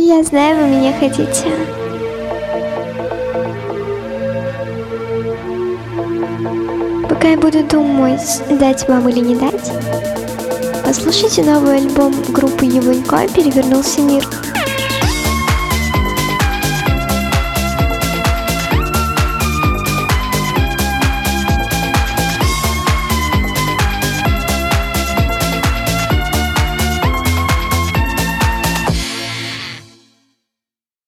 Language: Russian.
Я знаю, вы меня хотите. Пока я буду думать, дать вам или не дать, послушайте новый альбом группы Егонько «Перевернулся мир».